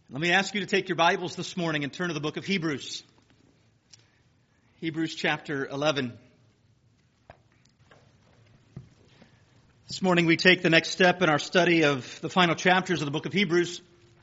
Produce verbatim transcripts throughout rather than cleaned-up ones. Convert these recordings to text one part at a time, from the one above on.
Let me ask you to take your Bibles this morning and turn to the book of Hebrews. Hebrews chapter eleven. This morning we take the next step in our study of the final chapters of the book of Hebrews.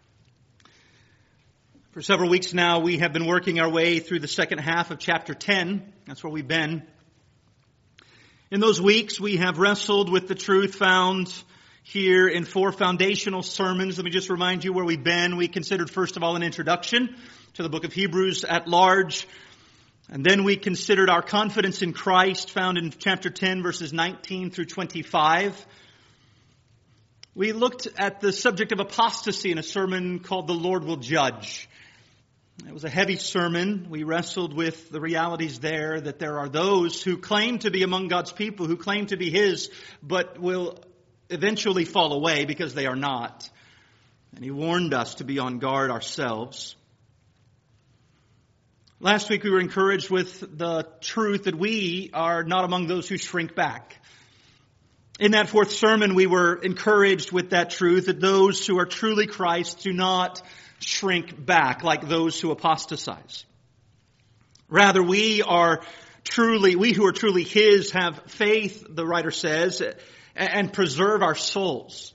For several weeks now we have been working our way through the second half of chapter ten. That's where we've been. In those weeks we have wrestled with the truth found here in four foundational sermons. Let me just remind you where we've been. We considered, first of all, an introduction to the book of Hebrews at large. And then we considered our confidence in Christ, found in chapter ten, verses nineteen through twenty-five. We looked at the subject of apostasy in a sermon called The Lord Will Judge. It was a heavy sermon. We wrestled with the realities there, that there are those who claim to be among God's people, who claim to be His, but will eventually fall away because they are not. And he warned us to be on guard ourselves. Last week we were encouraged with the truth that we are not among those who shrink back. In that fourth sermon we were encouraged with that truth, that those who are truly Christ do not shrink back like those who apostatize. Rather, we are truly, we who are truly His have faith, the writer says, and preserve our souls.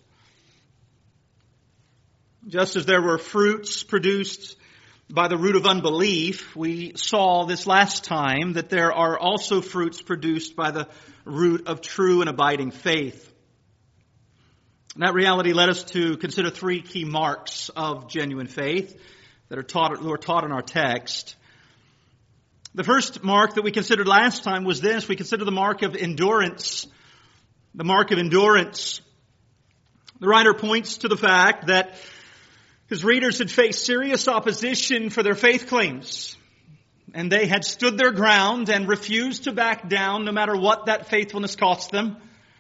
Just as there were fruits produced by the root of unbelief, we saw this last time that there are also fruits produced by the root of true and abiding faith. And that reality led us to consider three key marks of genuine faith that are taught, that are taught in our text. The first mark that we considered last time was this. We considered the mark of endurance. The mark of endurance. The writer points to the fact that his readers had faced serious opposition for their faith claims. And they had stood their ground and refused to back down no matter what that faithfulness cost them.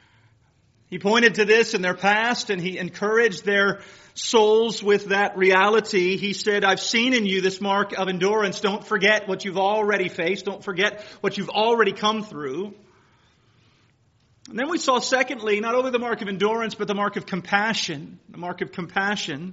He pointed to this in their past and he encouraged their souls with that reality. He said, I've seen in you this mark of endurance. Don't forget what you've already faced. Don't forget what you've already come through. And then we saw, secondly, not only the mark of endurance, but the mark of compassion. The mark of compassion.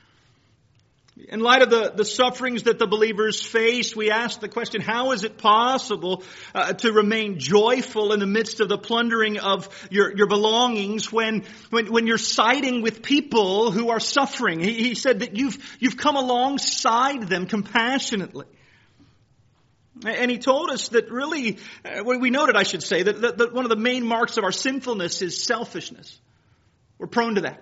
In light of the, the sufferings that the believers face, we asked the question, how is it possible uh, to remain joyful in the midst of the plundering of your, your belongings when, when, when you're siding with people who are suffering? He, he said that you've, you've come alongside them compassionately. And he told us that really, uh, we noted, I should say, that, that, that one of the main marks of our sinfulness is selfishness. We're prone to that.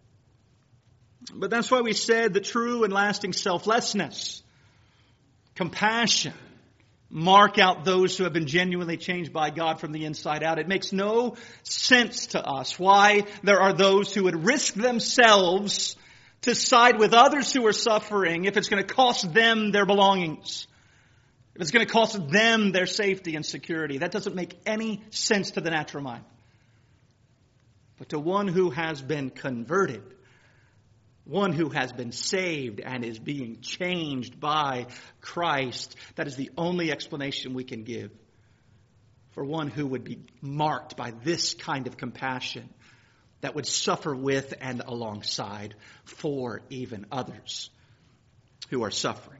But that's why we said the true and lasting selflessness, compassion, mark out those who have been genuinely changed by God from the inside out. It makes no sense to us why there are those who would risk themselves to side with others who are suffering if it's going to cost them their belongings. If it's going to cost them their safety and security. That doesn't make any sense to the natural mind. But to one who has been converted, one who has been saved and is being changed by Christ, that is the only explanation we can give for one who would be marked by this kind of compassion that would suffer with and alongside for even others who are suffering.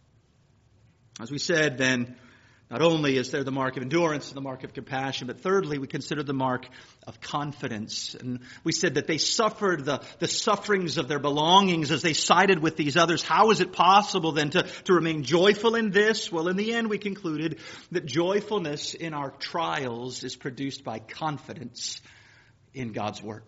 As we said, then, not only is there the mark of endurance and the mark of compassion, but thirdly, we consider the mark of confidence. And we said that they suffered the, the sufferings of their belongings as they sided with these others. How is it possible then to, to remain joyful in this? Well, in the end, we concluded that joyfulness in our trials is produced by confidence in God's Word.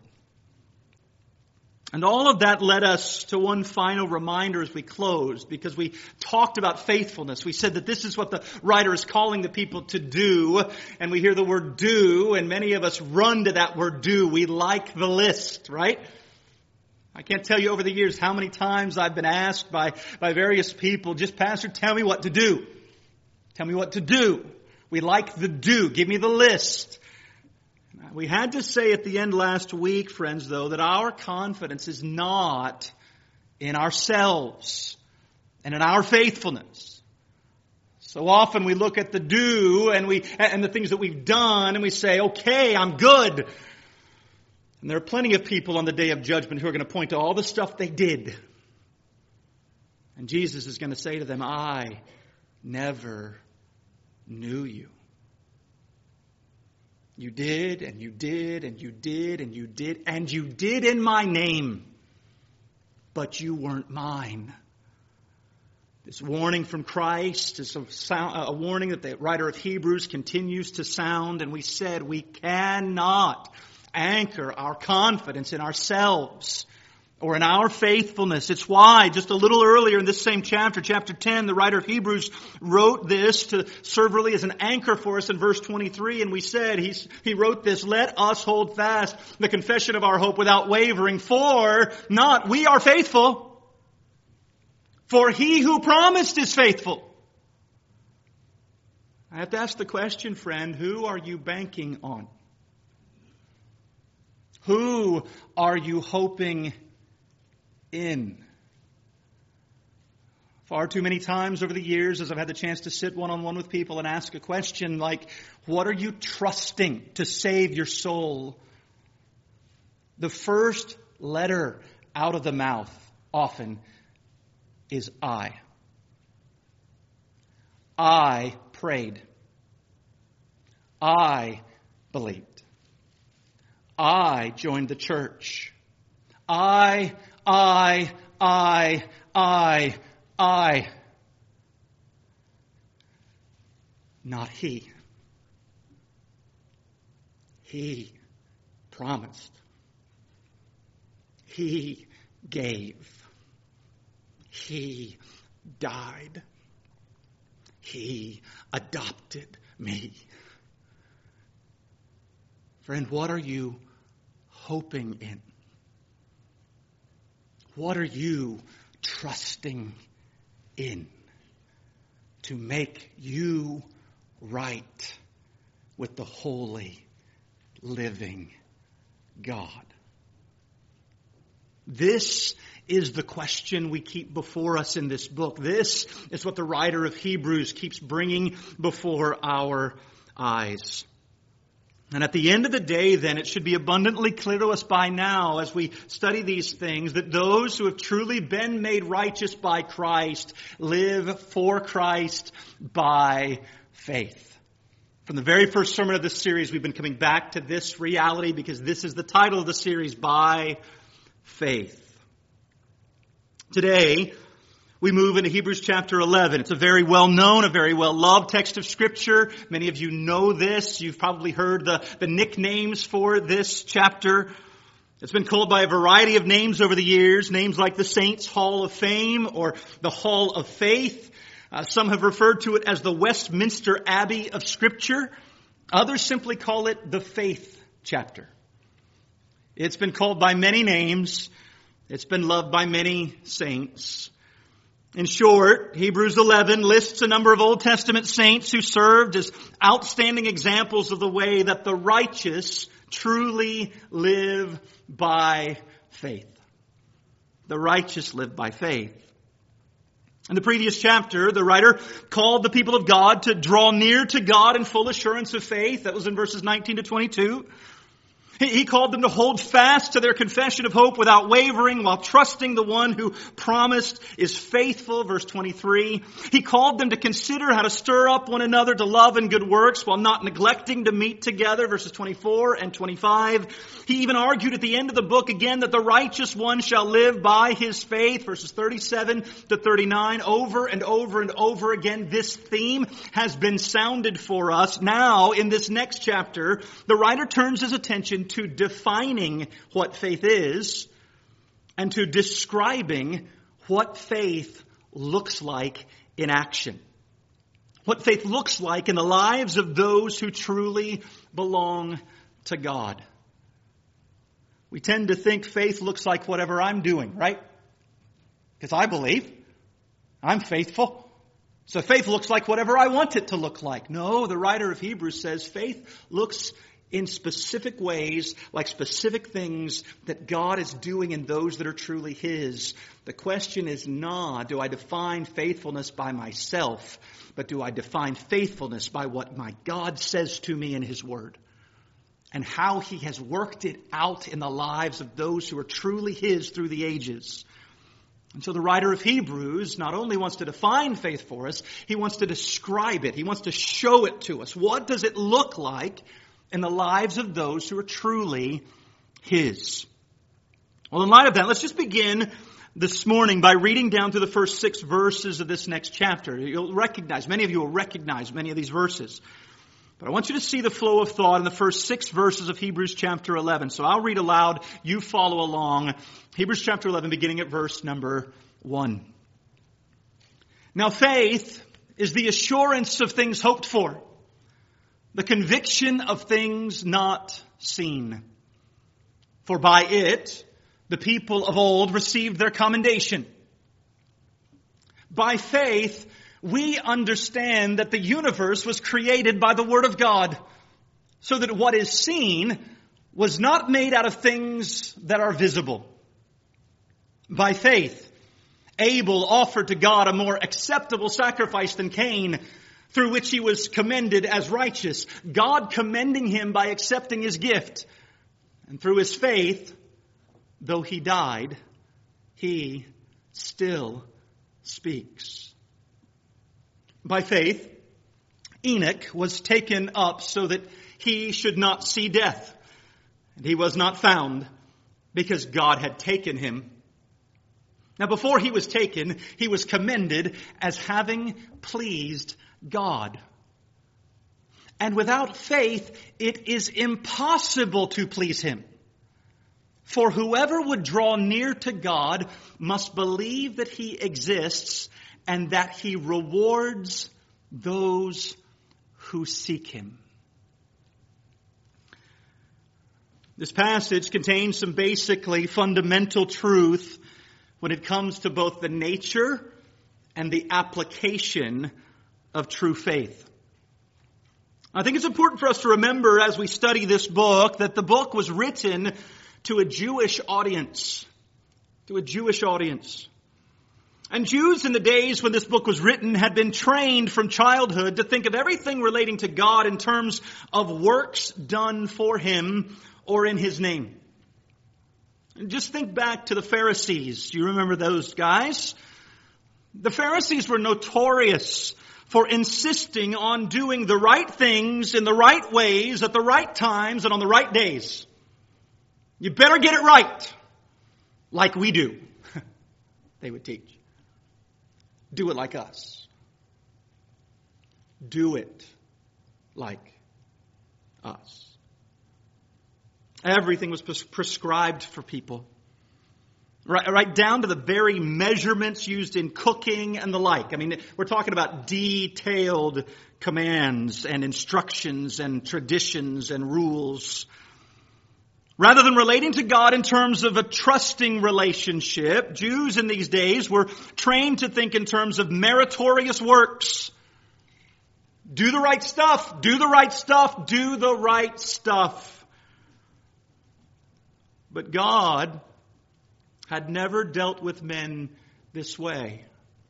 And all of that led us to one final reminder as we closed, because we talked about faithfulness. We said that this is what the writer is calling the people to do, and we hear the word do, and many of us run to that word do. We like the list, right? I can't tell you over the years how many times I've been asked by, by various people, just Pastor, tell me what to do. Tell me what to do. We like the do. Give me the list. We had to say at the end last week, friends, though, that our confidence is not in ourselves and in our faithfulness. So often we look at the do and we and the things that we've done and we say, okay, I'm good. And there are plenty of people on the day of judgment who are going to point to all the stuff they did. And Jesus is going to say to them, I never knew you. You did, and you did, and you did, and you did, and you did in my name, but you weren't mine. This warning from Christ is a, sound, a warning that the writer of Hebrews continues to sound, and we said we cannot anchor our confidence in ourselves or in our faithfulness. It's why, just a little earlier in this same chapter, chapter ten, the writer of Hebrews wrote this to serve really as an anchor for us in verse twenty-three, and we said, he's, he wrote this, let us hold fast the confession of our hope without wavering, for not we are faithful, for he who promised is faithful. I have to ask the question, friend, who are you banking on? Who are you hoping in? Far too many times over the years, as I've had the chance to sit one-on-one with people and ask a question like, what are you trusting to save your soul? The first letter out of the mouth often is I. I prayed. I believed. I joined the church. I, I, I, I, I. Not he. He promised. He gave. He died. He adopted me. Friend, what are you hoping in? What are you trusting in to make you right with the holy, living God? This is the question we keep before us in this book. This is what the writer of Hebrews keeps bringing before our eyes. And at the end of the day, then, it should be abundantly clear to us by now as we study these things that those who have truly been made righteous by Christ live for Christ by faith. From the very first sermon of this series, we've been coming back to this reality because this is the title of the series, By Faith. Today, we move into Hebrews chapter eleven. It's a very well-known, a very well-loved text of Scripture. Many of you know this. You've probably heard the, the nicknames for this chapter. It's been called by a variety of names over the years, names like the Saints' Hall of Fame or the Hall of Faith. Uh, some have referred to it as the Westminster Abbey of Scripture. Others simply call it the Faith chapter. It's been called by many names. It's been loved by many saints. In short, Hebrews eleven lists a number of Old Testament saints who served as outstanding examples of the way that the righteous truly live by faith. The righteous live by faith. In the previous chapter, the writer called the people of God to draw near to God in full assurance of faith. That was in verses nineteen to twenty-two. He called them to hold fast to their confession of hope without wavering while trusting the one who promised is faithful, verse twenty-three. He called them to consider how to stir up one another to love and good works while not neglecting to meet together, verses twenty-four and twenty-five. He even argued at the end of the book again that the righteous one shall live by his faith, verses thirty-seven to thirty-nine. Over and over and over again, this theme has been sounded for us. Now, in this next chapter, the writer turns his attention to defining what faith is and to describing what faith looks like in action. What faith looks like in the lives of those who truly belong to God. We tend to think faith looks like whatever I'm doing, right? Because I believe. I'm faithful. So faith looks like whatever I want it to look like. No, the writer of Hebrews says faith looks in specific ways, like specific things that God is doing in those that are truly His. The question is not, do I define faithfulness by myself, but do I define faithfulness by what my God says to me in His Word? And how He has worked it out in the lives of those who are truly His through the ages. And so the writer of Hebrews not only wants to define faith for us, he wants to describe it. He wants to show it to us. What does it look like in the lives of those who are truly his? Well, in light of that, let's just begin this morning by reading down to the first six verses of this next chapter. You'll recognize, many of you will recognize many of these verses. But I want you to see the flow of thought in the first six verses of Hebrews chapter eleven. So I'll read aloud, you follow along. Hebrews chapter eleven, beginning at verse number one. Now faith is the assurance of things hoped for, the conviction of things not seen. For by it, the people of old received their commendation. By faith, we understand that the universe was created by the Word of God, so that what is seen was not made out of things that are visible. By faith, Abel offered to God a more acceptable sacrifice than Cain, through which he was commended as righteous, God commending him by accepting his gift. And through his faith, though he died, he still speaks. By faith, Enoch was taken up so that he should not see death. And he was not found because God had taken him. Now before he was taken, he was commended as having pleased God. And without faith, it is impossible to please him. For whoever would draw near to God must believe that he exists and that he rewards those who seek him. This passage contains some basically fundamental truth when it comes to both the nature and the application of true faith. I think it's important for us to remember as we study this book that the book was written to a Jewish audience. To a Jewish audience. And Jews in the days when this book was written had been trained from childhood to think of everything relating to God in terms of works done for him or in his name. And just think back to the Pharisees. Do you remember those guys? The Pharisees were notorious for insisting on doing the right things in the right ways at the right times and on the right days. You better get it right, like we do, they would teach. Do it like us. Do it like us. Everything was pres- prescribed for people. Right, right down to the very measurements used in cooking and the like. I mean, we're talking about detailed commands and instructions and traditions and rules. Rather than relating to God in terms of a trusting relationship, Jews in these days were trained to think in terms of meritorious works. Do the right stuff, do the right stuff, do the right stuff. But God had never dealt with men this way.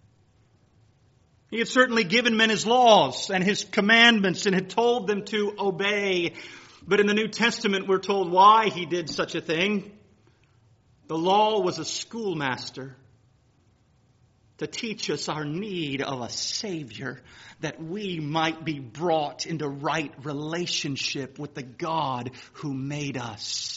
He had certainly given men his laws and his commandments and had told them to obey. But in the New Testament, we're told why he did such a thing. The law was a schoolmaster to teach us our need of a Savior, that we might be brought into right relationship with the God who made us.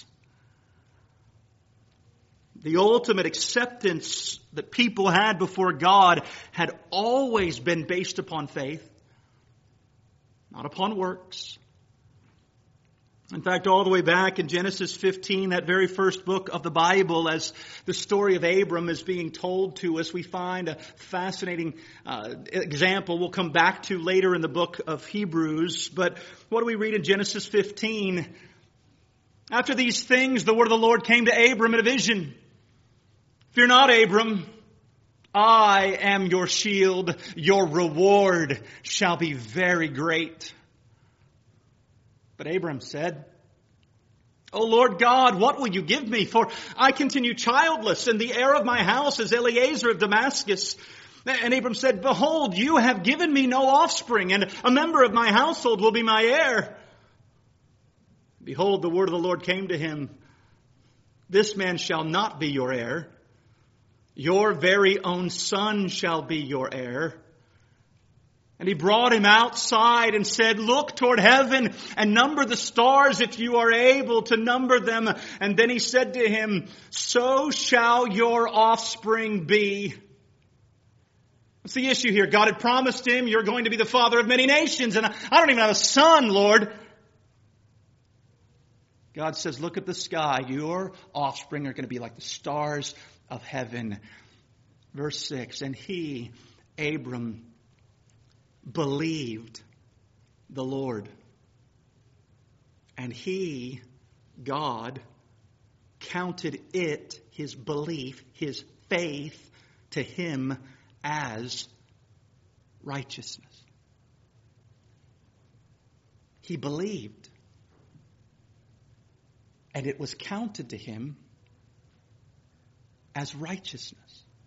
The ultimate acceptance that people had before God had always been based upon faith, not upon works. In fact, all the way back in Genesis fifteen, that very first book of the Bible, as the story of Abram is being told to us, we find a fascinating uh, example we'll come back to later in the book of Hebrews. But what do we read in Genesis fifteen? After these things, the word of the Lord came to Abram in a vision. Fear not, Abram. I am your shield. Your reward shall be very great. But Abram said, O Lord God, what will you give me? For I continue childless, and the heir of my house is Eliezer of Damascus. And Abram said, Behold, you have given me no offspring, and a member of my household will be my heir. Behold, the word of the Lord came to him. This man shall not be your heir, Your very own son shall be your heir. And he brought him outside and said, look toward heaven and number the stars if you are able to number them. And then he said to him, so shall your offspring be. What's the issue here? God had promised him, you're going to be the father of many nations. And I don't even have a son, Lord. God says, look at the sky. Your offspring are going to be like the stars of heaven. Verse six, and he, Abram, believed the Lord. And he, God, counted it, his belief, his faith, to him as righteousness. He believed. And it was counted to him as righteousness.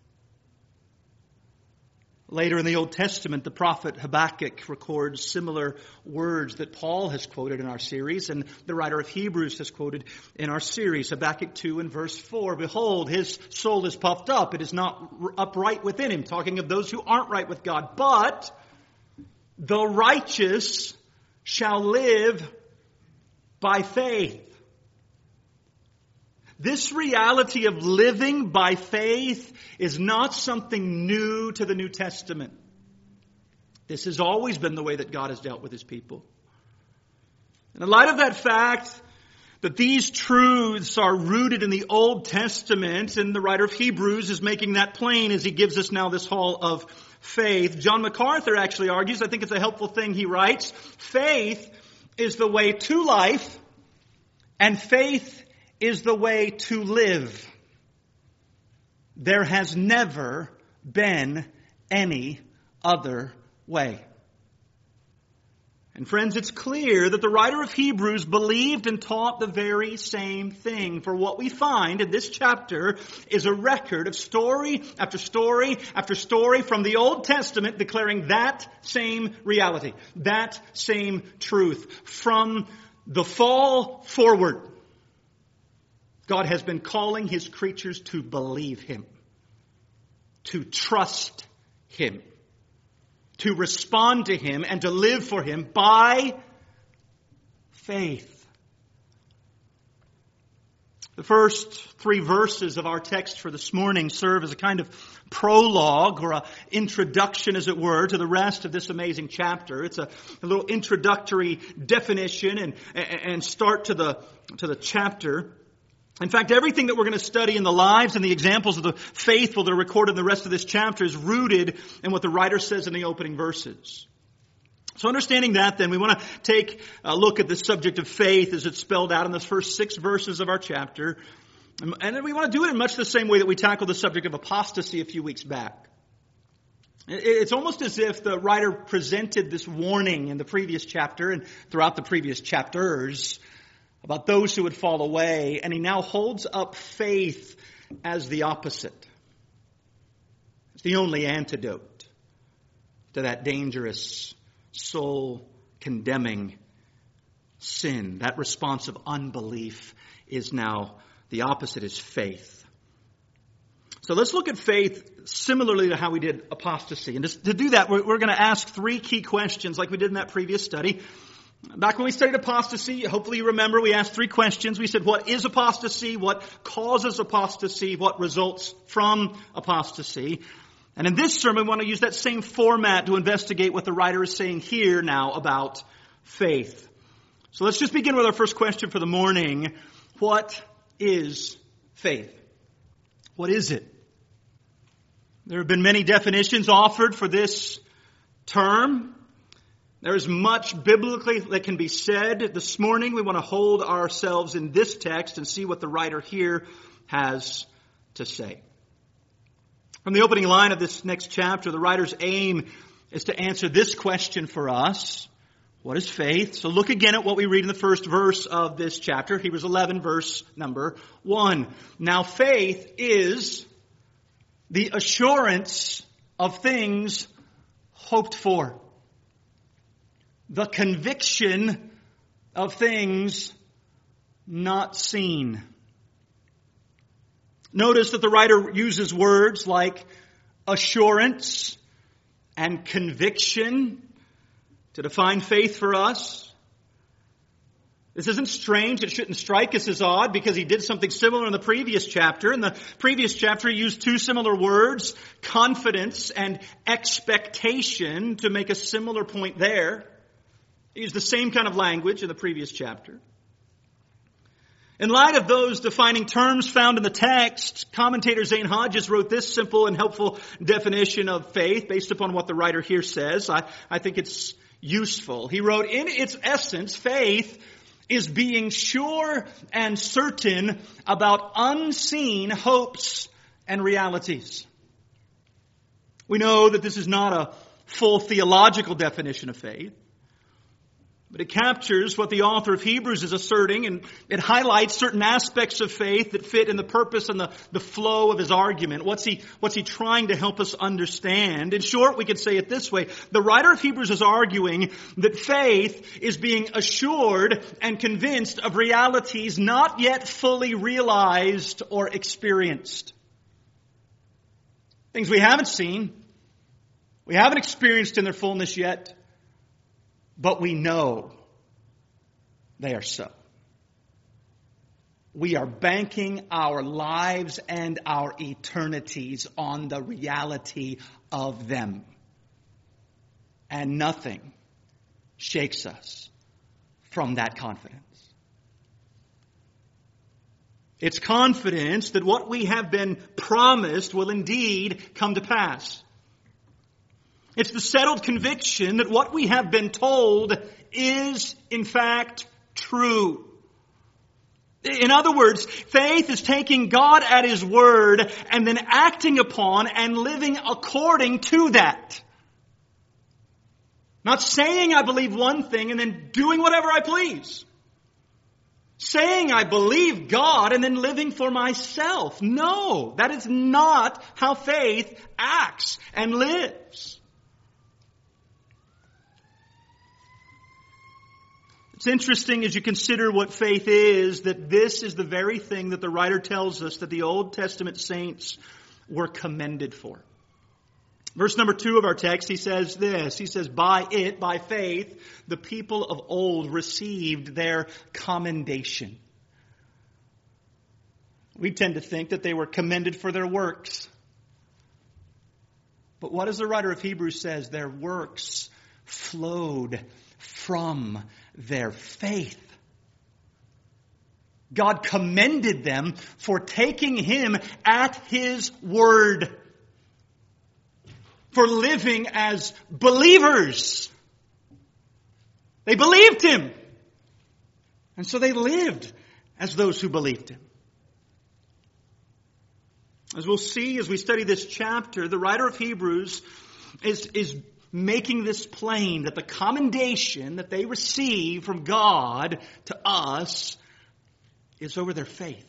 Later in the Old Testament, the prophet Habakkuk records similar words that Paul has quoted in our series, and the writer of Hebrews has quoted in our series. Habakkuk two and verse four, behold, his soul is puffed up, it is not upright within him, talking of those who aren't right with God. But the righteous shall live by faith. This reality of living by faith is not something new to the New Testament. This has always been the way that God has dealt with his people. And in light of that fact that these truths are rooted in the Old Testament, and the writer of Hebrews is making that plain as he gives us now this hall of faith, John MacArthur actually argues, I think it's a helpful thing he writes, faith is the way to life, and faith is the way to live. There has never been any other way. And friends, it's clear that the writer of Hebrews believed and taught the very same thing. For what we find in this chapter is a record of story after story after story from the Old Testament declaring that same reality, that same truth. From the fall forward, God has been calling his creatures to believe him, to trust him, to respond to him, and to live for him by faith. The first three verses of our text for this morning serve as a kind of prologue or an introduction, as it were, to the rest of this amazing chapter. It's a, a little introductory definition and, and start to the, to the chapter. In fact, everything that we're going to study in the lives and the examples of the faithful that are recorded in the rest of this chapter is rooted in what the writer says in the opening verses. So understanding that, then, we want to take a look at the subject of faith as it's spelled out in the first six verses of our chapter. And then we want to do it in much the same way that we tackled the subject of apostasy a few weeks back. It's almost as if the writer presented this warning in the previous chapter and throughout the previous chapters about those who would fall away, and he now holds up faith as the opposite. It's the only antidote to that dangerous, soul-condemning sin. That response of unbelief is now the opposite, is faith. So let's look at faith similarly to how we did apostasy. And to do that, we're, we're going to ask three key questions like we did in that previous study. Back when we studied apostasy, hopefully you remember, we asked three questions. We said, what is apostasy? What causes apostasy? What results from apostasy? And in this sermon, we want to use that same format to investigate what the writer is saying here now about faith. So let's just begin with our first question for the morning. What is faith? What is it? There have been many definitions offered for this term. There is much biblically that can be said. This morning we want to hold ourselves in this text and see what the writer here has to say. From the opening line of this next chapter, the writer's aim is to answer this question for us. What is faith? So look again at what we read in the first verse of this chapter, Hebrews eleven, verse number one. Now faith is the assurance of things hoped for, the conviction of things not seen. Notice that the writer uses words like assurance and conviction to define faith for us. This isn't strange. It shouldn't strike us as odd because he did something similar in the previous chapter. In the previous chapter, he used two similar words, confidence and expectation, to make a similar point there. He used the same kind of language in the previous chapter. In light of those defining terms found in the text, commentator Zane Hodges wrote this simple and helpful definition of faith based upon what the writer here says. I, I think it's useful. He wrote, in its essence, faith is being sure and certain about unseen hopes and realities. We know that this is not a full theological definition of faith, but it captures what the author of Hebrews is asserting, and it highlights certain aspects of faith that fit in the purpose and the, the flow of his argument. What's he, what's he trying to help us understand? In short, we could say it this way. The writer of Hebrews is arguing that faith is being assured and convinced of realities not yet fully realized or experienced. Things we haven't seen, we haven't experienced in their fullness yet, but we know they are so. We are banking our lives and our eternities on the reality of them. And nothing shakes us from that confidence. It's confidence that what we have been promised will indeed come to pass. It's the settled conviction that what we have been told is, in fact, true. In other words, faith is taking God at His word and then acting upon and living according to that. Not saying I believe one thing and then doing whatever I please. Saying I believe God and then living for myself. No, that is not how faith acts and lives. It's interesting as you consider what faith is, that this is the very thing that the writer tells us that the Old Testament saints were commended for. Verse number two of our text, he says this. He says, by it, by faith, the people of old received their commendation. We tend to think that they were commended for their works. But what does the writer of Hebrews says? Their works flowed from their faith. God commended them for taking Him at His word. For living as believers. They believed Him. And so they lived as those who believed Him. As we'll see as we study this chapter, the writer of Hebrews is, is making this plain, that the commendation that they receive from God to us is over their faith.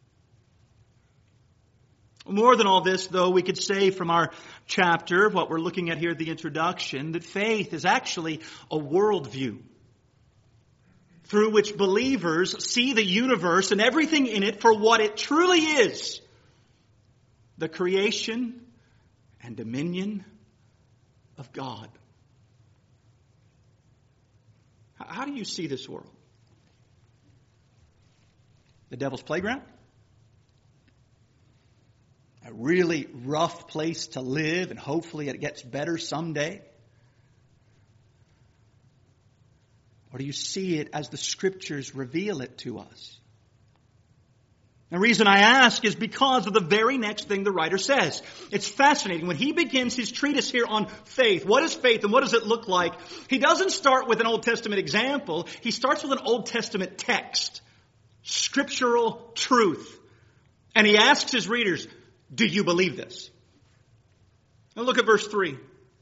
More than all this, though, we could say from our chapter, what we're looking at here at the introduction, that faith is actually a worldview through which believers see the universe and everything in it for what it truly is. The creation and dominion of God. How do you see this world? The devil's playground? A really rough place to live, and hopefully it gets better someday? Or do you see it as the Scriptures reveal it to us? The reason I ask is because of the very next thing the writer says. It's fascinating. When he begins his treatise here on faith, what is faith and what does it look like? He doesn't start with an Old Testament example. He starts with an Old Testament text. Scriptural truth. And he asks his readers, do you believe this? Now look at verse three.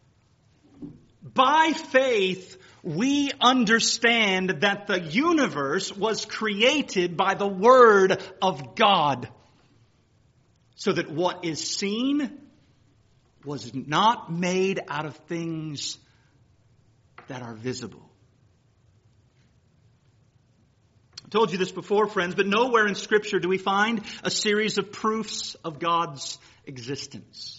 By faith, we understand that the universe was created by the Word of God, so that what is seen was not made out of things that are visible. I told you this before, friends, but nowhere in Scripture do we find a series of proofs of God's existence.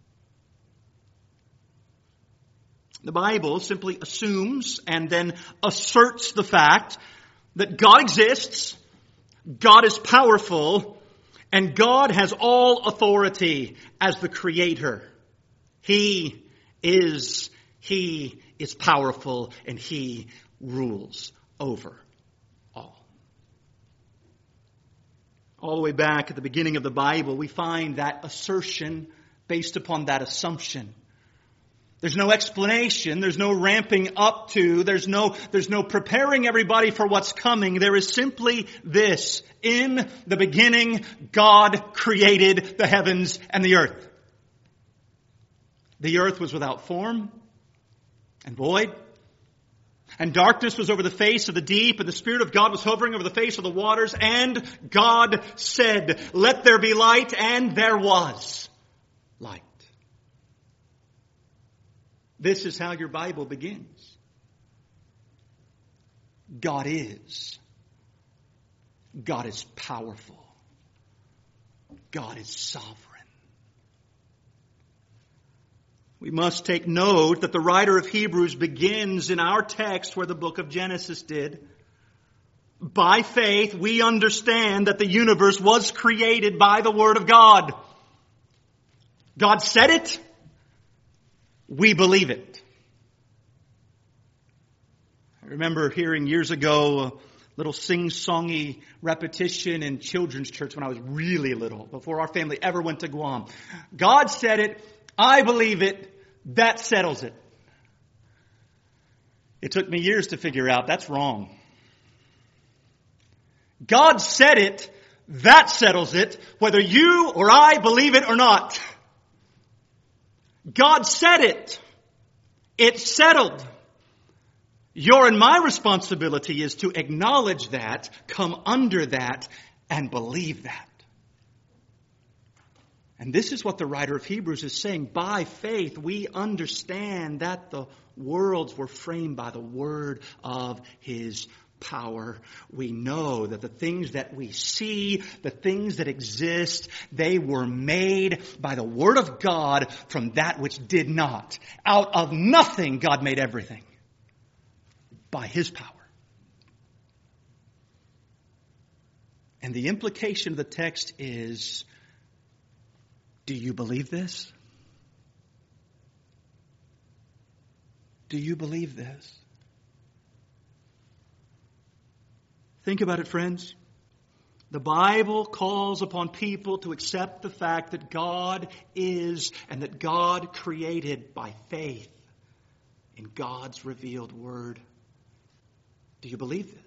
The Bible simply assumes and then asserts the fact that God exists, God is powerful, and God has all authority as the Creator. He is, He is powerful, and He rules over all. All the way back at the beginning of the Bible, we find that assertion based upon that assumption. There's no explanation. There's no ramping up to. There's no, there's no preparing everybody for what's coming. There is simply this. In the beginning, God created the heavens and the earth. The earth was without form and void. And darkness was over the face of the deep, and the Spirit of God was hovering over the face of the waters. And God said, "Let there be light," and there was light. This is how your Bible begins. God is. God is powerful. God is sovereign. We must take note that the writer of Hebrews begins in our text where the book of Genesis did. By faith, we understand that the universe was created by the Word of God. God said it. We believe it. I remember hearing years ago a little sing-songy repetition in children's church when I was really little, before our family ever went to Guam. God said it. I believe it. That settles it. It took me years to figure out that's wrong. God said it. That settles it, whether you or I believe it or not. God said it. It's settled. Your and my responsibility is to acknowledge that, come under that, and believe that. And this is what the writer of Hebrews is saying. By faith, we understand that the worlds were framed by the word of His power. We know that the things that we see, the things that exist, they were made by the Word of God from that which did not. Out of nothing, God made everything. By His power. And the implication of the text is, do you believe this? Do you believe this? Think about it, friends. The Bible calls upon people to accept the fact that God is and that God created by faith in God's revealed Word. Do you believe this?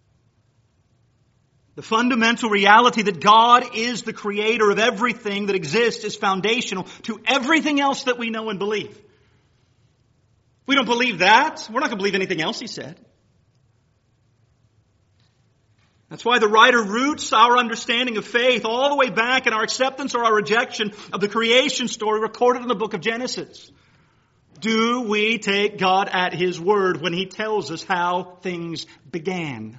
The fundamental reality that God is the creator of everything that exists is foundational to everything else that we know and believe. If we don't believe that, we're not going to believe anything else He said. That's why the writer roots our understanding of faith all the way back in our acceptance or our rejection of the creation story recorded in the book of Genesis. Do we take God at His word when He tells us how things began?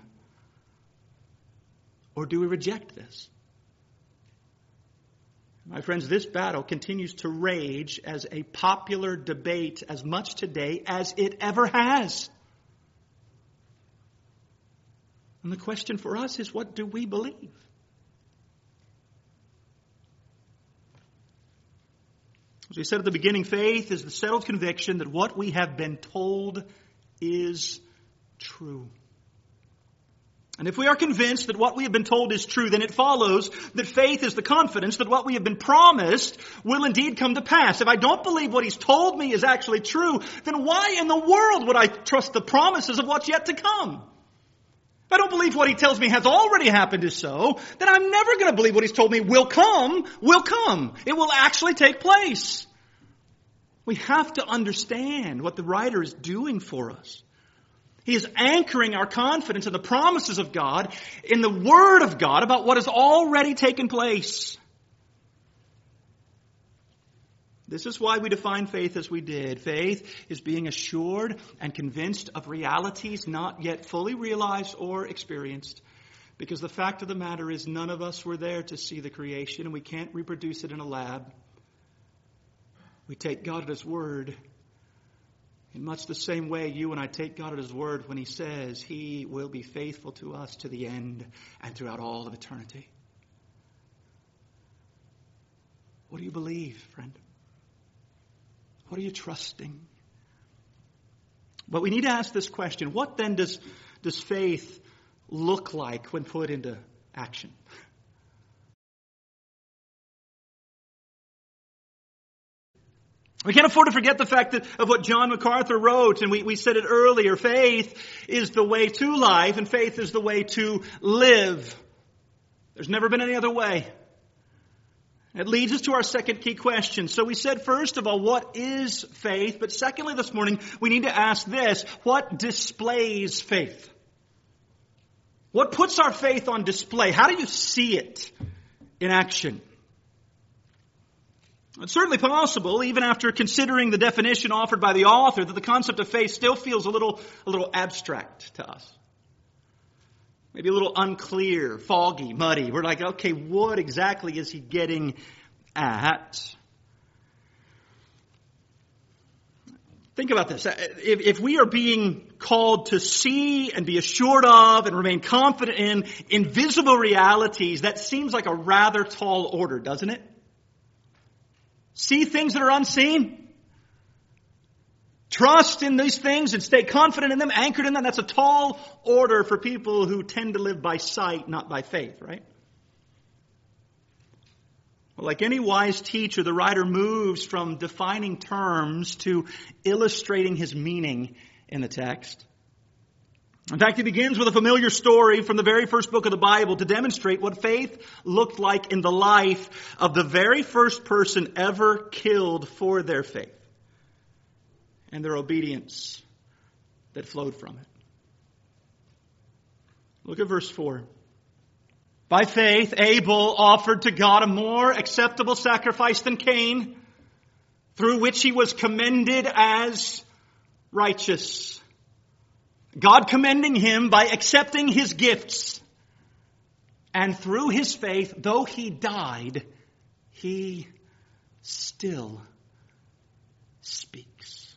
Or do we reject this? My friends, this battle continues to rage as a popular debate as much today as it ever has. And the question for us is, what do we believe? As we said at the beginning, faith is the settled conviction that what we have been told is true. And if we are convinced that what we have been told is true, then it follows that faith is the confidence that what we have been promised will indeed come to pass. If I don't believe what He's told me is actually true, then why in the world would I trust the promises of what's yet to come? If I don't believe what He tells me has already happened is so, then I'm never going to believe what He's told me will come, will come. It will actually take place. We have to understand what the writer is doing for us. He is anchoring our confidence in the promises of God, in the Word of God about what has already taken place. This is why we define faith as we did. Faith is being assured and convinced of realities not yet fully realized or experienced. Because the fact of the matter is none of us were there to see the creation, and we can't reproduce it in a lab. We take God at His word. In much the same way, you and I take God at His word when He says He will be faithful to us to the end and throughout all of eternity. What do you believe, friend? What are you trusting? But we need to ask this question. What then does, does faith look like when put into action? We can't afford to forget the fact that of what John MacArthur wrote, and we, we said it earlier. Faith is the way to life, and faith is the way to live. There's never been any other way. It leads us to our second key question. So we said, first of all, what is faith? But secondly, this morning, we need to ask this: what displays faith? What puts our faith on display? How do you see it in action? It's certainly possible, even after considering the definition offered by the author, that the concept of faith still feels a little, a little abstract to us. Maybe a little unclear, foggy, muddy. We're like, okay, what exactly is he getting at? Think about this. If, if we are being called to see and be assured of and remain confident in invisible realities, that seems like a rather tall order, doesn't it? See things that are unseen. Trust in these things and stay confident in them, anchored in them. That's a tall order for people who tend to live by sight, not by faith, right? Well, like any wise teacher, the writer moves from defining terms to illustrating his meaning in the text. In fact, he begins with a familiar story from the very first book of the Bible to demonstrate what faith looked like in the life of the very first person ever killed for their faith, and their obedience that flowed from it. Look at verse four. By faith, Abel offered to God a more acceptable sacrifice than Cain, through which he was commended as righteous. God commending him by accepting his gifts. And through his faith, though he died, he still speaks.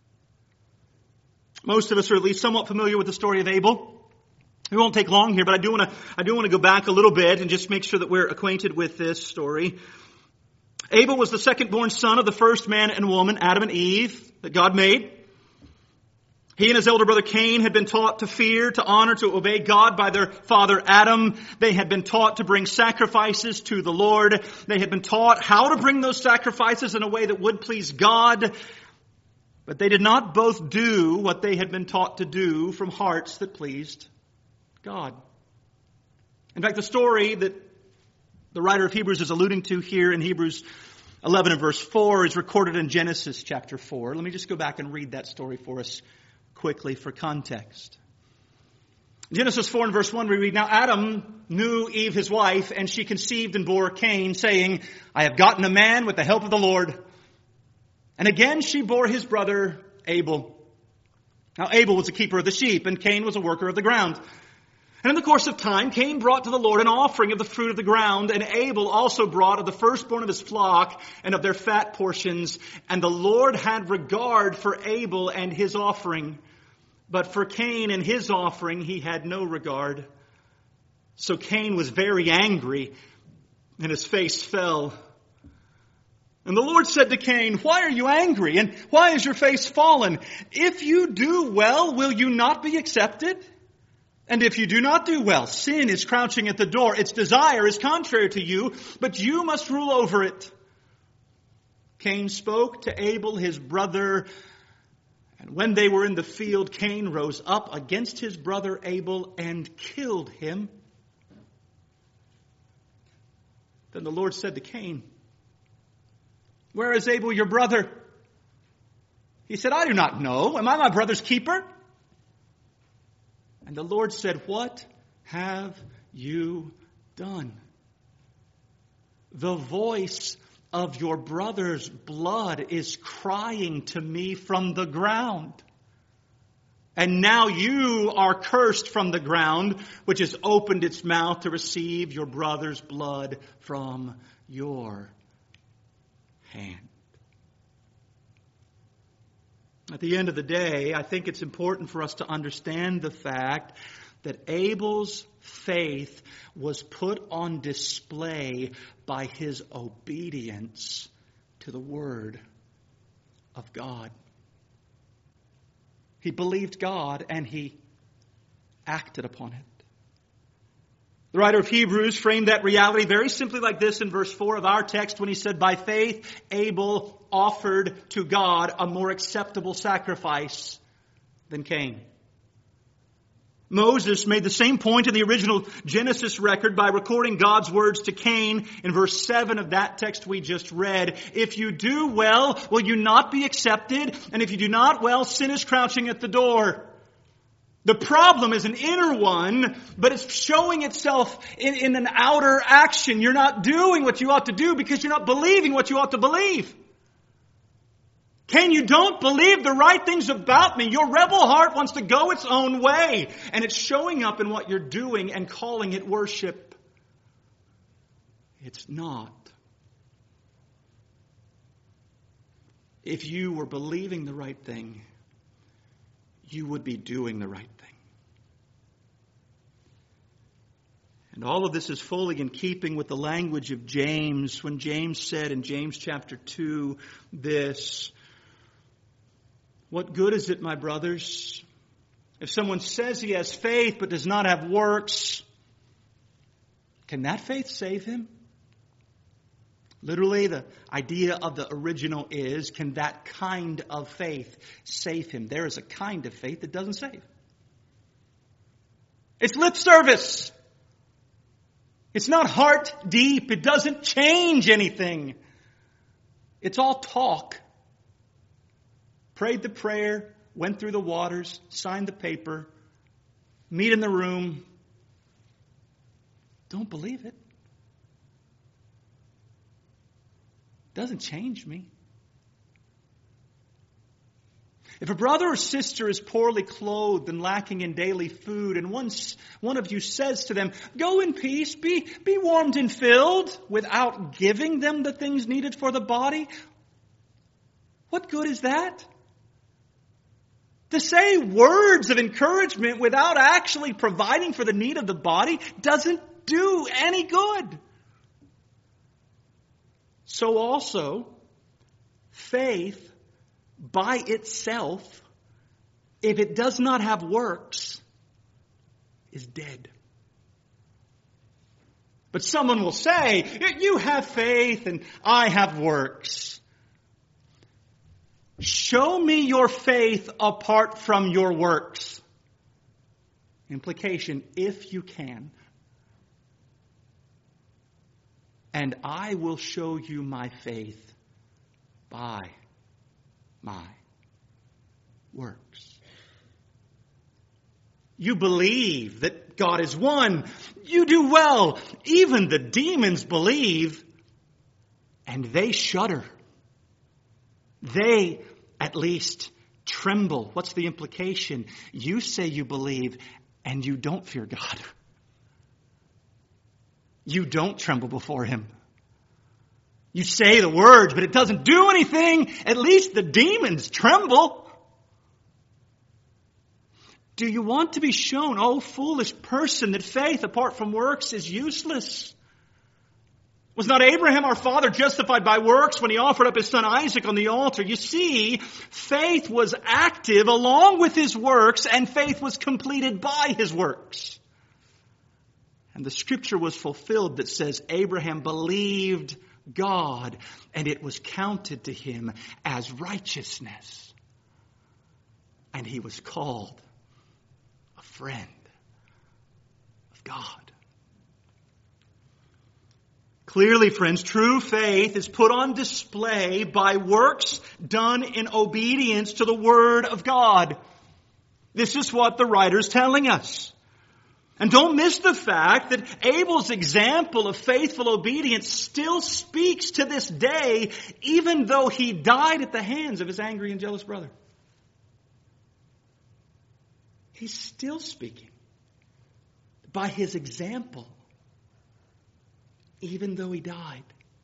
Most of us are at least somewhat familiar with the story of Abel. We won't take long here, but I do want to I do want to go back a little bit and just make sure that we're acquainted with this story. Abel was the second-born son of the first man and woman, Adam and Eve, that God made. He and his elder brother Cain had been taught to fear, to honor, to obey God by their father Adam. They had been taught to bring sacrifices to the Lord. They had been taught how to bring those sacrifices in a way that would please God. But they did not both do what they had been taught to do from hearts that pleased God. In fact, the story that the writer of Hebrews is alluding to here in Hebrews eleven and verse four is recorded in Genesis chapter four. Let me just go back and read that story for us quickly for context. In Genesis four and verse one we read, Now Adam knew Eve his wife, and she conceived and bore Cain, saying, I have gotten a man with the help of the Lord. And again she bore his brother Abel. Now Abel was a keeper of the sheep, and Cain was a worker of the ground. And in the course of time, Cain brought to the Lord an offering of the fruit of the ground, and Abel also brought of the firstborn of his flock and of their fat portions. And the Lord had regard for Abel and his offering, but for Cain and his offering he had no regard. So Cain was very angry, and his face fell. And the Lord said to Cain, Why are you angry, and why is your face fallen? If you do well, will you not be accepted? And if you do not do well, sin is crouching at the door. Its desire is contrary to you, but you must rule over it. Cain spoke to Abel, his brother, and when they were in the field, Cain rose up against his brother Abel and killed him. Then the Lord said to Cain, Where is Abel your brother? He said, I do not know. Am I my brother's keeper? And the Lord said, What have you done? The voice of your brother's blood is crying to me from the ground. And now you are cursed from the ground, which has opened its mouth to receive your brother's blood from your hand. At the end of the day, I think it's important for us to understand the fact that Abel's faith was put on display by his obedience to the Word of God. He believed God and he acted upon it. The writer of Hebrews framed that reality very simply like this in verse four of our text when he said, by faith Abel offered to God a more acceptable sacrifice than Cain. Moses made the same point in the original Genesis record by recording God's words to Cain in verse seven of that text we just read. If you do well, will you not be accepted? And if you do not well, sin is crouching at the door. The problem is an inner one, but it's showing itself in, in an outer action. You're not doing what you ought to do because you're not believing what you ought to believe. Cain, you don't believe the right things about me. Your rebel heart wants to go its own way. And it's showing up in what you're doing and calling it worship. It's not. If you were believing the right thing, you would be doing the right thing. And all of this is fully in keeping with the language of James, when James said in James chapter two this, what good is it, my brothers, if someone says he has faith but does not have works? Can that faith save him? Literally, the idea of the original is, can that kind of faith save him? There is a kind of faith that doesn't save. It's lip service. It's not heart deep. It doesn't change anything. It's all talk. Prayed the prayer, went through the waters, signed the paper, meet in the room. Don't believe it. Doesn't change me. If a brother or sister is poorly clothed and lacking in daily food, and once one of you says to them, go in peace, be, be warmed and filled, without giving them the things needed for the body, what good is that? To say words of encouragement without actually providing for the need of the body doesn't do any good. So also, faith by itself, if it does not have works, is dead. But someone will say, you have faith and I have works. Show me your faith apart from your works. Implication, if you can. And I will show you my faith by my works. You believe that God is one. You do well. Even the demons believe, and they shudder. They, at least, tremble. What's the implication? You say you believe, and you don't fear God. You don't tremble before Him. You say the words, but it doesn't do anything. At least the demons tremble. Do you want to be shown, oh foolish person, that faith apart from works is useless? Was not Abraham our father justified by works when he offered up his son Isaac on the altar? You see, faith was active along with his works, and faith was completed by his works. And the scripture was fulfilled that says Abraham believed God, and it was counted to him as righteousness. And he was called a friend of God. Clearly, friends, true faith is put on display by works done in obedience to the Word of God. This is what the writer's telling us. And don't miss the fact that Abel's example of faithful obedience still speaks to this day, even though he died at the hands of his angry and jealous brother. He's still speaking by his example, even though he died.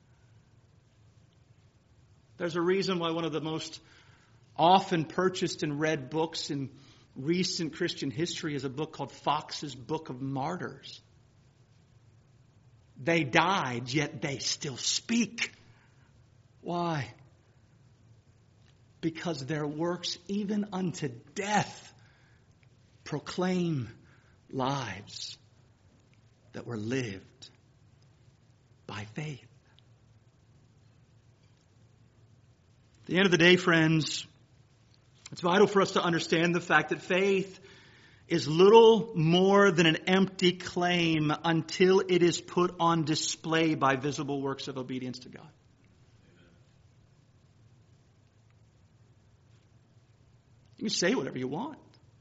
There's a reason why one of the most often purchased and read books in recent Christian history is a book called Fox's Book of Martyrs. They died, yet they still speak. Why? Because their works, even unto death, proclaim lives that were lived by faith. At the end of the day, friends, it's vital for us to understand the fact that faith is little more than an empty claim until it is put on display by visible works of obedience to God. You can say whatever you want.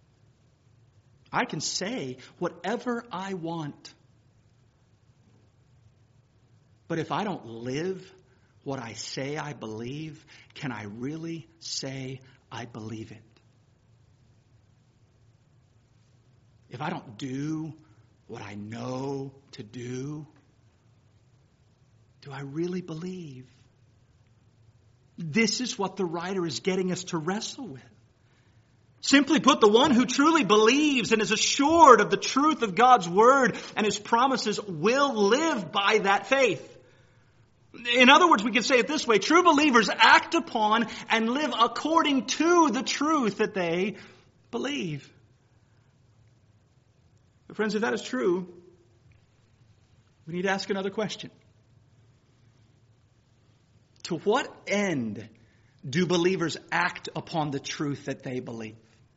I can say whatever I want. But if I don't live what I say I believe, can I really say I believe it? If I don't do what I know to do, do I really believe? This is what the writer is getting us to wrestle with. Simply put, the one who truly believes and is assured of the truth of God's word and his promises will live by that faith. In other words, we can say it this way: true believers act upon and live according to the truth that they believe. But friends, if that is true, we need to ask another question. To what end do believers act upon the truth that they believe?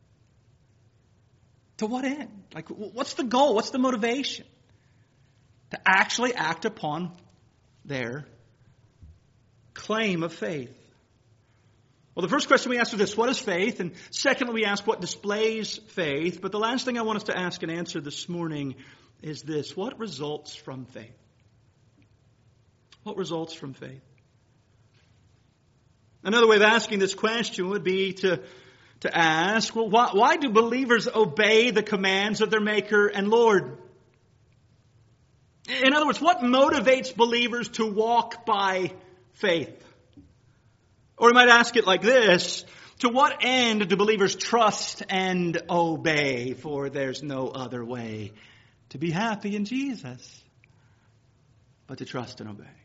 To what end? Like, what's the goal? What's the motivation? To actually act upon their claim of faith. Well, the first question we ask is this: what is faith? And secondly, we ask what displays faith. But the last thing I want us to ask and answer this morning is this: what results from faith? What results from faith? Another way of asking this question would be to, to ask, well, why, why do believers obey the commands of their Maker and Lord? In other words, what motivates believers to walk by faith? Or we might ask it like this: to what end do believers trust and obey? For there's no other way to be happy in Jesus but to trust and obey.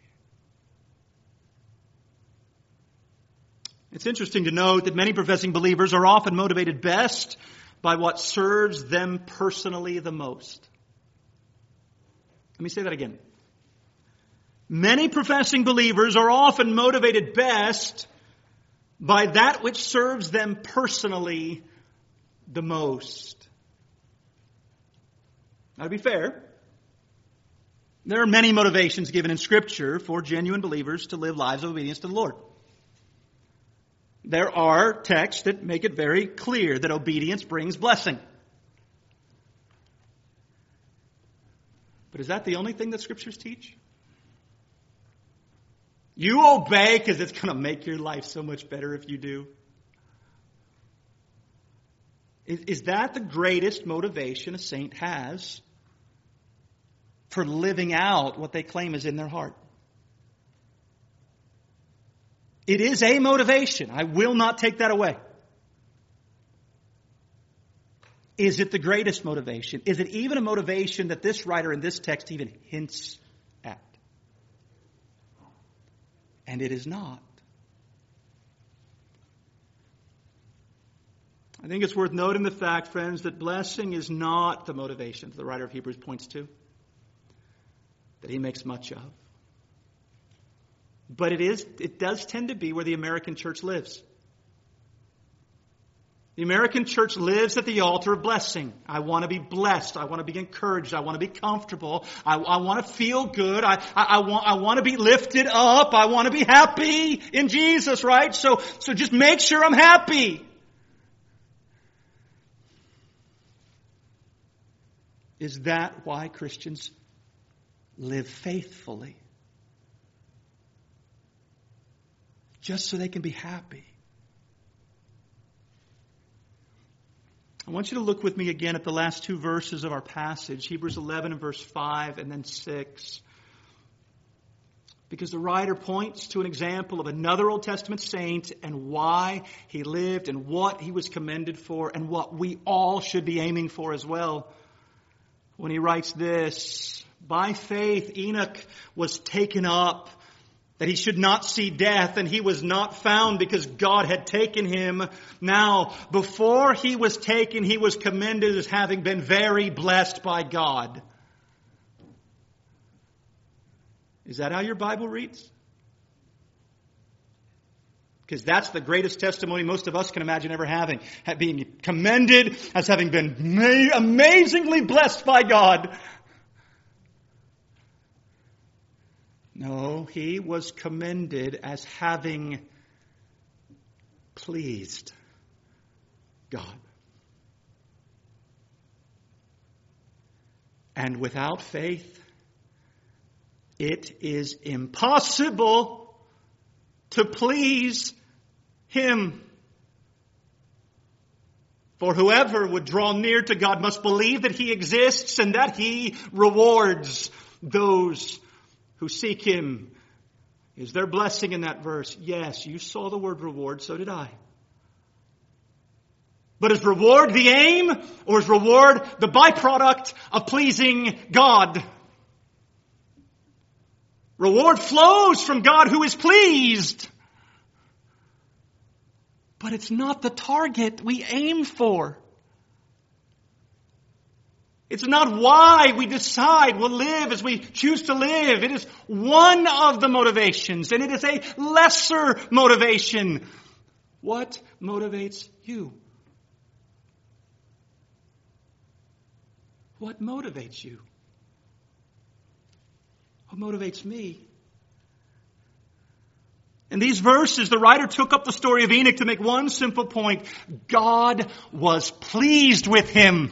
It's interesting to note that many professing believers are often motivated best by what serves them personally the most. Let me say that again. Many professing believers are often motivated best by that which serves them personally the most. Now, to be fair, there are many motivations given in Scripture for genuine believers to live lives of obedience to the Lord. There are texts that make it very clear that obedience brings blessing. But is that the only thing that Scriptures teach? You obey because it's going to make your life so much better if you do. Is, is that the greatest motivation a saint has for living out what they claim is in their heart? It is a motivation. I will not take that away. Is it the greatest motivation? Is it even a motivation that this writer in this text even hints at? And it is not. I think it's worth noting the fact, friends, that blessing is not the motivation that the writer of Hebrews points to, that he makes much of. But it is, it does tend to be where the American church lives. The American church lives at the altar of blessing. I want to be blessed. I want to be encouraged. I want to be comfortable. I, I want to feel good. I, I, I want, I want to be lifted up. I want to be happy in Jesus, right? So, so just make sure I'm happy. Is that why Christians live faithfully? Just so they can be happy? I want you to look with me again at the last two verses of our passage, Hebrews eleven and verse five and then six. Because the writer points to an example of another Old Testament saint and why he lived and what he was commended for and what we all should be aiming for as well. When he writes this, by faith Enoch was taken up, that he should not see death, and he was not found because God had taken him. Now, before he was taken, he was commended as having been very blessed by God. Is that how your Bible reads? Because that's the greatest testimony most of us can imagine ever having. Being commended as having been ma- amazingly blessed by God. No, he was commended as having pleased God. And without faith, it is impossible to please Him. For whoever would draw near to God must believe that He exists and that He rewards those who seek Him. Is there blessing in that verse? Yes, you saw the word reward, so did I. But is reward the aim, or is reward the byproduct of pleasing God? Reward flows from God who is pleased. But it's not the target we aim for. It's not why we decide we'll live as we choose to live. It is one of the motivations, and it is a lesser motivation. What motivates you? What motivates you? What motivates me? In these verses, the writer took up the story of Enoch to make one simple point. God was pleased with him.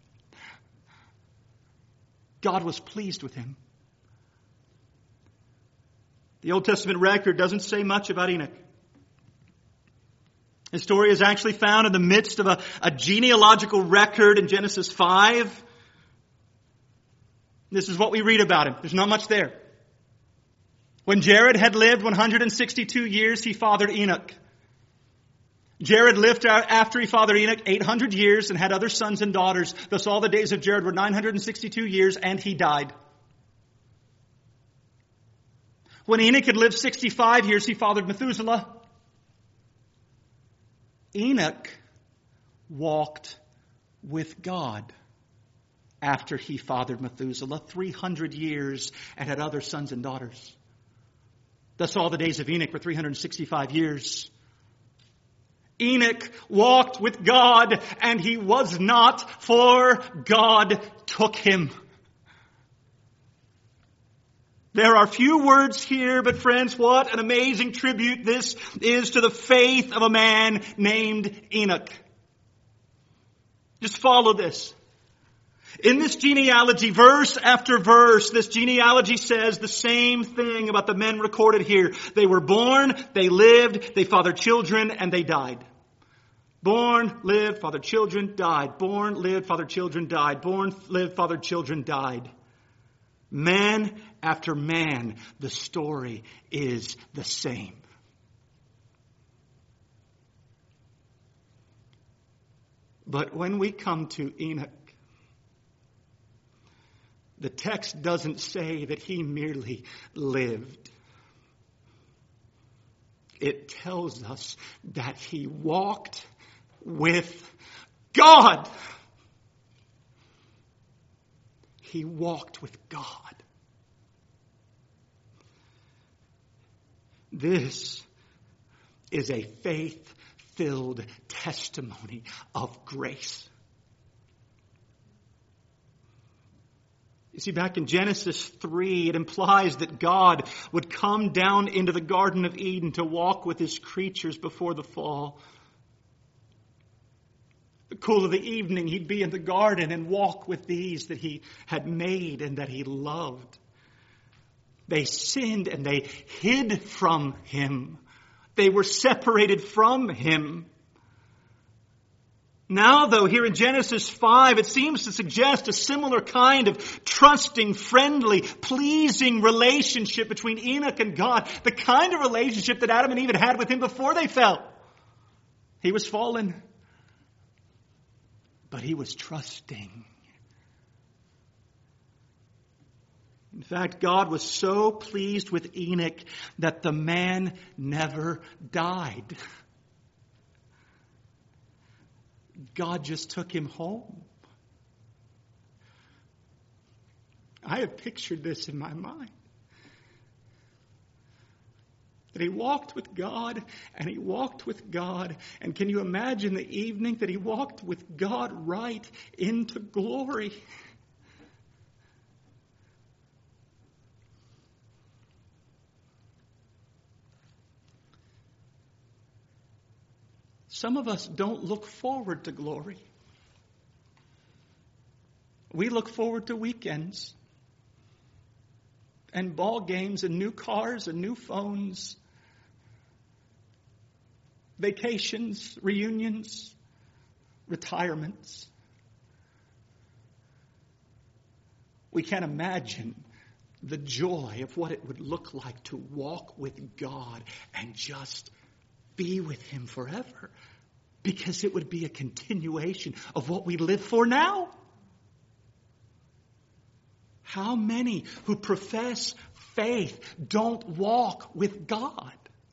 God was pleased with him. The Old Testament record doesn't say much about Enoch. His story is actually found in the midst of a, a genealogical record in Genesis five. This is what we read about him. There's not much there. When Jared had lived one hundred sixty-two years, he fathered Enoch. Jared lived after he fathered Enoch eight hundred years and had other sons and daughters. Thus all the days of Jared were nine hundred sixty-two years, and he died. When Enoch had lived sixty-five years, he fathered Methuselah. Enoch walked with God after he fathered Methuselah three hundred years and had other sons and daughters. Thus all the days of Enoch were three hundred sixty-five years. Enoch walked with God, and he was not, for God took him. There are few words here, but friends, what an amazing tribute this is to the faith of a man named Enoch. Just follow this. In this genealogy, verse after verse, this genealogy says the same thing about the men recorded here. They were born, they lived, they fathered children, and they died. Born, lived, fathered children, died. Born, lived, fathered children, died. Born, lived, fathered children, died. Man after man, the story is the same. But when we come to Enoch, the text doesn't say that he merely lived. It tells us that he walked with God. He walked with God. This is a faith-filled testimony of grace. You see, back in Genesis three, it implies that God would come down into the Garden of Eden to walk with his creatures before the fall. The cool of the evening, he'd be in the garden and walk with these that he had made and that he loved. They sinned and they hid from him. They were separated from him. Now, though, here in Genesis five, it seems to suggest a similar kind of trusting, friendly, pleasing relationship between Enoch and God. The kind of relationship that Adam and Eve had had with him before they fell. He was fallen, but he was trusting. In fact, God was so pleased with Enoch that the man never died. God just took him home. I have pictured this in my mind. That he walked with God, and he walked with God. And can you imagine the evening that he walked with God right into glory? Some of us don't look forward to glory. We look forward to weekends and ball games and new cars and new phones, vacations, reunions, retirements. We can't imagine the joy of what it would look like to walk with God and just be with him forever, because it would be a continuation of what we live for now. How many who profess faith don't walk with God?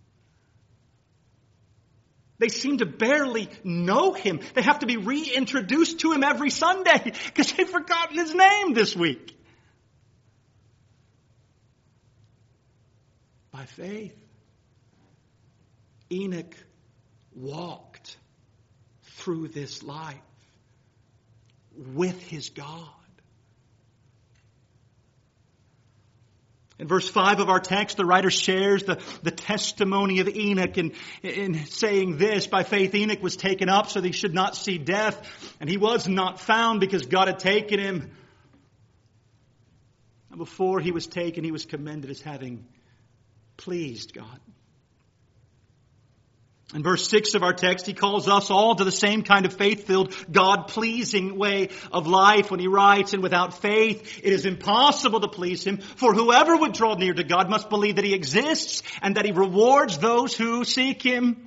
They seem to barely know him. They have to be reintroduced to him every Sunday because they've forgotten his name this week. By faith, Enoch walked through this life with his God. In verse five of our text, the writer shares the, the testimony of Enoch in, in saying this: by faith Enoch was taken up so that he should not see death, and he was not found because God had taken him. And before he was taken, he was commended as having pleased God. In verse six of our text, he calls us all to the same kind of faith-filled, God-pleasing way of life when he writes, and without faith it is impossible to please him, for whoever would draw near to God must believe that he exists and that he rewards those who seek him.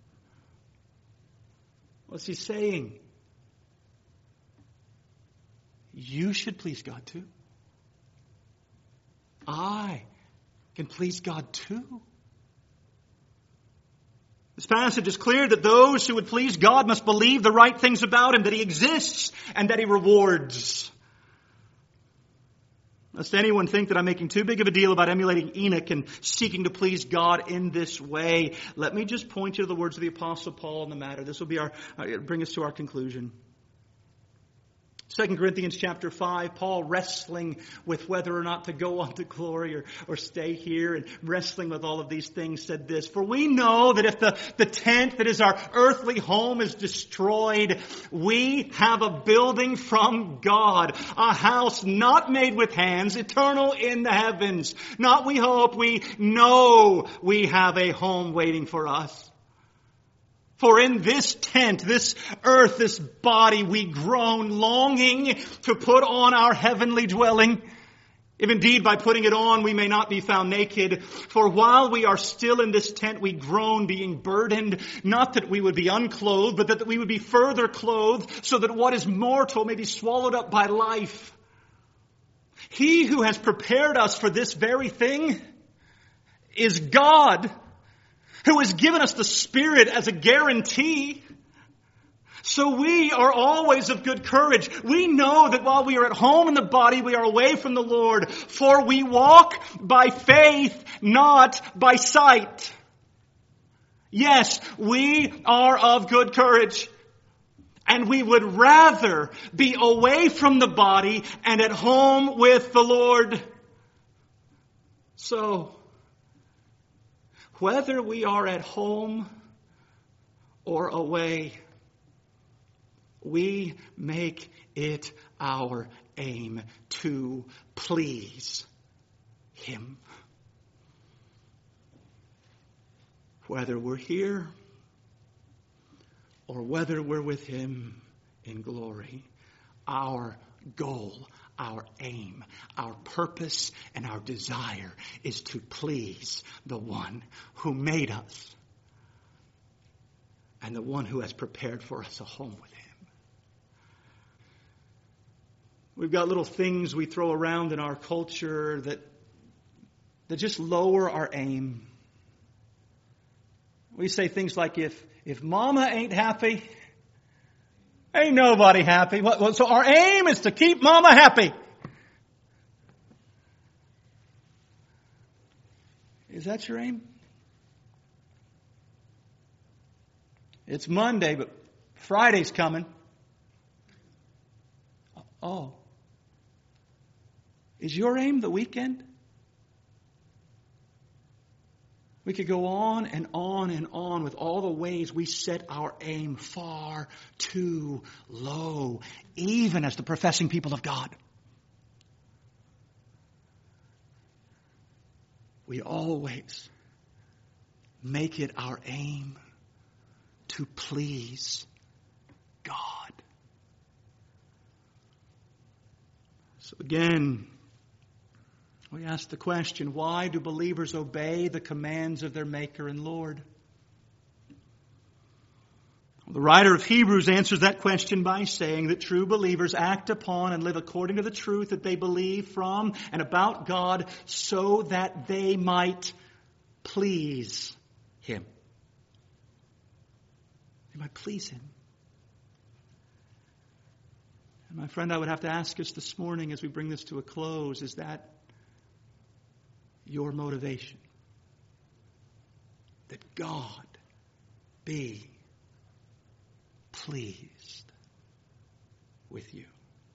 What's he saying? You should please God too. I can please God too. This passage is clear that those who would please God must believe the right things about him, that he exists and that he rewards. Lest anyone think that I'm making too big of a deal about emulating Enoch and seeking to please God in this way, let me just point you to the words of the Apostle Paul on the matter. This will be our uh, bring us to our conclusion. Second Corinthians chapter five, Paul wrestling with whether or not to go on to glory or, or stay here, and wrestling with all of these things, said this: for we know that if the, the tent that is our earthly home is destroyed, we have a building from God, a house not made with hands, eternal in the heavens. Not we hope, we know we have a home waiting for us. For in this tent, this earth, this body, we groan, longing to put on our heavenly dwelling. If indeed by putting it on we may not be found naked. For while we are still in this tent, we groan, being burdened, not that we would be unclothed, but that we would be further clothed, so that what is mortal may be swallowed up by life. He who has prepared us for this very thing is God, who has given us the Spirit as a guarantee. So we are always of good courage. We know that while we are at home in the body, we are away from the Lord. For we walk by faith, not by sight. Yes, we are of good courage. And we would rather be away from the body and at home with the Lord. So, whether we are at home or away, we make it our aim to please him. Whether we're here or whether we're with Him in glory. Our goal, our aim, our purpose, and our desire is to please the one who made us and the one who has prepared for us a home with Him. We've got little things we throw around in our culture that, that just lower our aim. We say things like, if, if mama ain't happy, ain't nobody happy. So our aim is to keep mama happy. Is that your aim? It's Monday, but Friday's coming. Oh. Is your aim the weekend? We could go on and on and on with all the ways we set our aim far too low, even as the professing people of God. We always make it our aim to please God. So again, we ask the question, why do believers obey the commands of their Maker and Lord? The writer of Hebrews answers that question by saying that true believers act upon and live according to the truth that they believe from and about God so that they might please Him. They might please Him. And my friend, I would have to ask us this morning as we bring this to a close, is that your motivation? That God be pleased with you.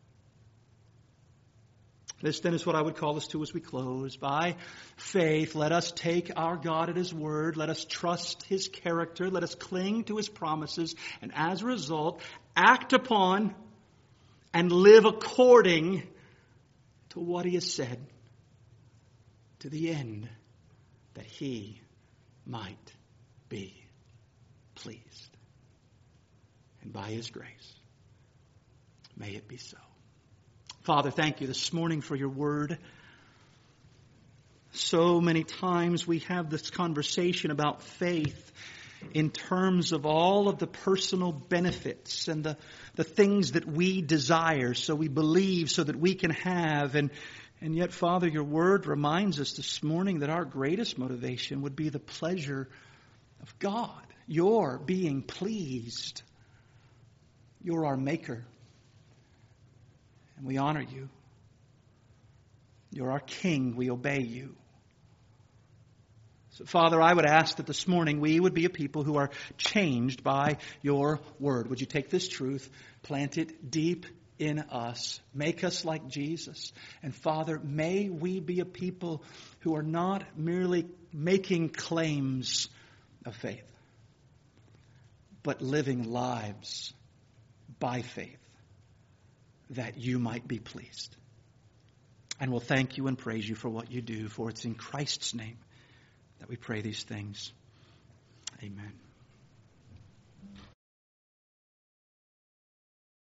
This then is what I would call us to as we close. By faith, let us take our God at His word. Let us trust His character. Let us cling to His promises. And as a result, act upon and live according to what He has said, to the end that He might be pleased. And by His grace, may it be so. Father, thank you this morning for your word. So many times we have this conversation about faith in terms of all of the personal benefits and the, the things that we desire, so we believe so that we can have. And, and yet, Father, your word reminds us this morning that our greatest motivation would be the pleasure of God, your being pleased. You're our Maker, and we honor you. You're our King, we obey you. So, Father, I would ask that this morning we would be a people who are changed by your word. Would you take this truth, plant it deep in us, make us like Jesus. And Father, may we be a people who are not merely making claims of faith, but living lives by faith, that you might be pleased. And we'll thank you and praise you for what you do, for it's in Christ's name that we pray these things. Amen.